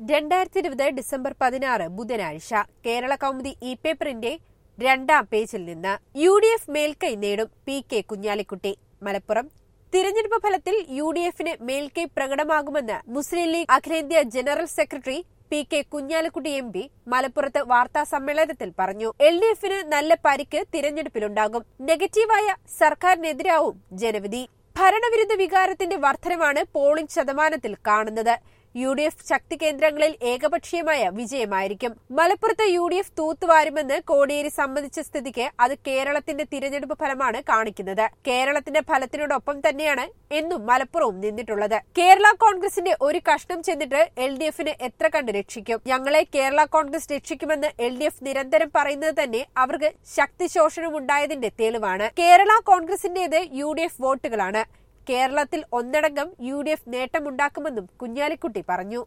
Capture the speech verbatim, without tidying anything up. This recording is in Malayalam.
രണ്ടായിരത്തി ഇരുപത് ഡിസംബർ പതിനാറ് ബുധനാഴ്ച കേരള കൗമുദി ഇ പേപ്പറിന്റെ രണ്ടാം പേജിൽ നിന്ന് യു ഡി എഫ് മേൽക്കൈ നേടും പി കെ കുഞ്ഞാലിക്കുട്ടി. മലപ്പുറം. തിരഞ്ഞെടുപ്പ് ഫലത്തിൽ യു ഡി എഫിന് മേൽക്കൈ പ്രകടമാകുമെന്ന് മുസ്ലിം ലീഗ് അഖിലേന്ത്യാ general secretary P K Kunhalikutty M P മലപ്പുറത്ത് വാർത്താ സമ്മേളനത്തിൽ പറഞ്ഞു. എൽ ഡി എഫിന് നല്ല പരിക്ക് തിരഞ്ഞെടുപ്പിലുണ്ടാകും. നെഗറ്റീവായ സർക്കാരിനെതിരാവും ജനവിധി. ഭരണവിരുദ്ധ വികാരത്തിന്റെ വർധനവാണ് പോളിംഗ് ശതമാനത്തിൽ കാണുന്നത്. യു ഡി എഫ് ശക്തി കേന്ദ്രങ്ങളിൽ ഏകപക്ഷീയമായ വിജയമായിരിക്കും. മലപ്പുറത്ത് യു ഡി എഫ് തൂത്തുവാരുമെന്ന് കോടിയേരി സമ്മതിച്ച സ്ഥിതിക്ക് അത് കേരളത്തിന്റെ തിരഞ്ഞെടുപ്പ് ഫലമാണ് കാണിക്കുന്നത്. കേരളത്തിന്റെ ഫലത്തിനോടൊപ്പം തന്നെയാണ് എന്നും മലപ്പുറവും നിന്നിട്ടുള്ളത്. കേരള കോൺഗ്രസിന്റെ ഒരു കഷ്ണം ചെന്നിട്ട് എൽ ഡി എഫിന് എത്ര കണ്ട് രക്ഷിക്കും? ഞങ്ങളെ കേരള കോൺഗ്രസ് രക്ഷിക്കുമെന്ന് എൽ ഡി എഫ് നിരന്തരം പറയുന്നത് തന്നെ അവർക്ക് ശക്തി ശോഷണമുണ്ടായതിന്റെ തെളിവാണ്. കേരള കോൺഗ്രസിന്റേത് യു ഡി എഫ് വോട്ടുകളാണ്. കേരളത്തിൽ ഒന്നടങ്കം യു ഡി എഫ് നേട്ടമുണ്ടാക്കുമെന്നും കുഞ്ഞാലിക്കുട്ടി പറഞ്ഞു.